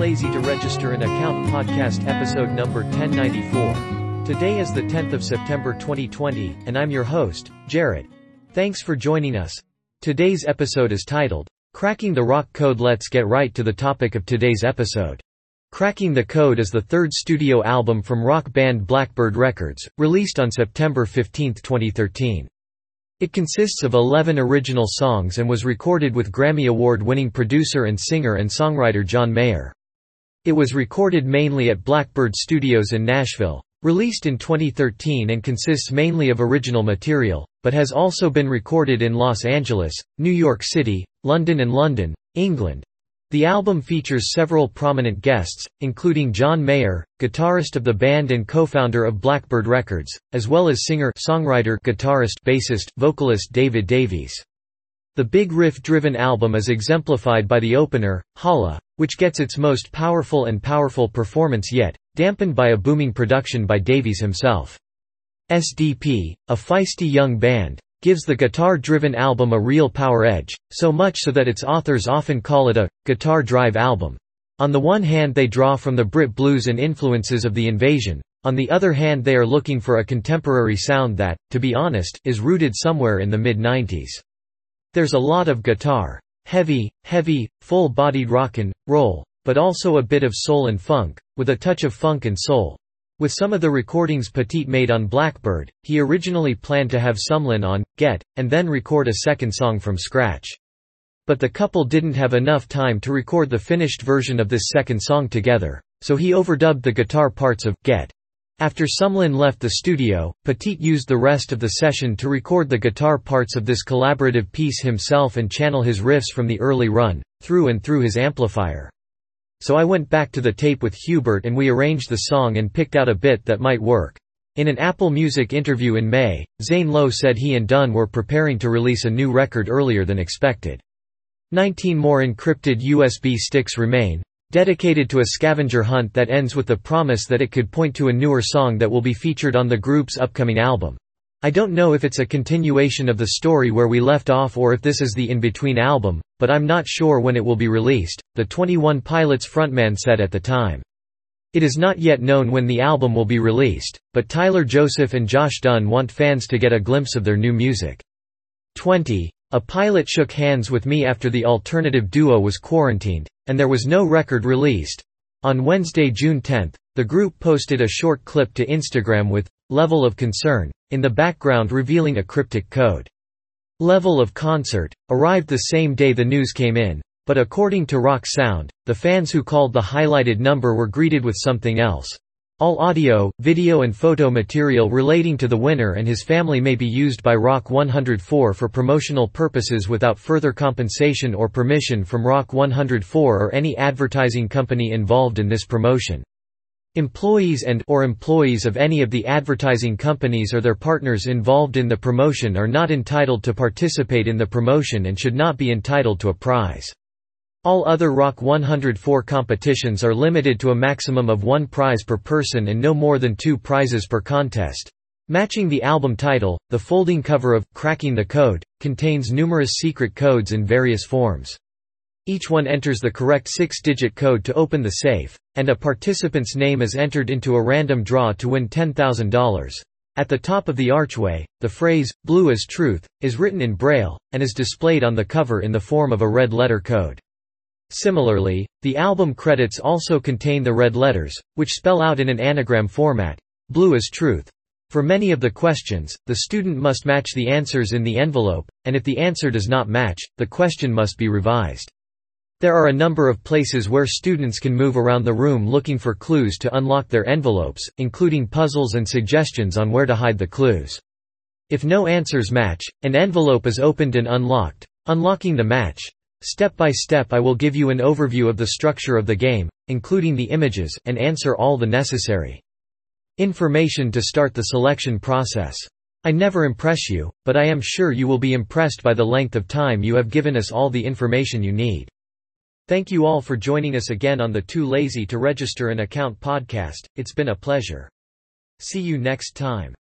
Lazy to Register an Account podcast episode number 1094. Today is the 10th of September 2020, and I'm your host, Jared. Thanks for joining us. Today's episode is titled, Cracking the Rock Code. Let's get right to the topic of today's episode. Cracking the Code is the third studio album from rock band Blackbird Records, released on September 15, 2013. It consists of 11 original songs and was recorded with Grammy Award-winning producer and singer and songwriter John Mayer. It was recorded mainly at Blackbird Studios in Nashville, released in 2013, and consists mainly of original material, but has also been recorded in Los Angeles, New York City, London and London, England. The album features several prominent guests, including John Mayer, guitarist of the band and co-founder of Blackbird Records, as well as singer, songwriter, guitarist, bassist, vocalist David Davies. The big riff-driven album is exemplified by the opener, Holla, which gets its most powerful performance yet, dampened by a booming production by Davies himself. SDP, a feisty young band, gives the guitar-driven album a real power edge, so much so that its authors often call it a guitar drive album. On the one hand they draw from the Brit blues and influences of The Invasion, on the other hand they are looking for a contemporary sound that, to be honest, is rooted somewhere in the mid-90s. There's a lot of guitar. Heavy, full-bodied rock and roll, but also a bit of soul and funk, with a touch of funk and soul. With some of the recordings Petit made on Blackbird, he originally planned to have Sumlin on Get, and then record a second song from scratch. But the couple didn't have enough time to record the finished version of this second song together, so he overdubbed the guitar parts of Get. After Sumlin left the studio, Petit used the rest of the session to record the guitar parts of this collaborative piece himself and channel his riffs from the early run, through his amplifier. So I went back to the tape with Hubert and we arranged the song and picked out a bit that might work. In an Apple Music interview in May, Zane Lowe said he and Dunn were preparing to release a new record earlier than expected. 19 more encrypted USB sticks remain, dedicated to a scavenger hunt that ends with the promise that it could point to a newer song that will be featured on the group's upcoming album. I don't know if it's a continuation of the story where we left off or if this is the in-between album, but I'm not sure when it will be released, the 21 Pilots frontman said at the time. It is not yet known when the album will be released, but Tyler Joseph and Josh Dunn want fans to get a glimpse of their new music. 20. A pilot shook hands with me after the alternative duo was quarantined, and there was no record released. On Wednesday, June 10, the group posted a short clip to Instagram with "Level of Concern" in the background revealing a cryptic code. Level of Concert arrived the same day the news came in, but according to Rock Sound, the fans who called the highlighted number were greeted with something else. All audio, video and photo material relating to the winner and his family may be used by Rock 104 for promotional purposes without further compensation or permission from Rock 104 or any advertising company involved in this promotion. Employees or employees of any of the advertising companies or their partners involved in the promotion are not entitled to participate in the promotion and should not be entitled to a prize. All other Rock 104 competitions are limited to a maximum of 1 prize per person and no more than 2 prizes per contest. Matching the album title, the folding cover of Cracking the Code contains numerous secret codes in various forms. Each one enters the correct 6-digit code to open the safe, and a participant's name is entered into a random draw to win $10,000. At the top of the archway, the phrase, "Blue as Truth," is written in Braille, and is displayed on the cover in the form of a red letter code. Similarly, the album credits also contain the red letters, which spell out in an anagram format, "Blue as Truth." For many of the questions, the student must match the answers in the envelope, and if the answer does not match, the question must be revised. There are a number of places where students can move around the room looking for clues to unlock their envelopes, including puzzles and suggestions on where to hide the clues. If no answers match, an envelope is opened and unlocked. Unlocking the match. Step by step I will give you an overview of the structure of the game, including the images, and answer all the necessary information to start the selection process. I never impress you, but I am sure you will be impressed by the length of time you have given us all the information you need. Thank you all for joining us again on the Too Lazy to Register an Account podcast. It's been a pleasure. See you next time.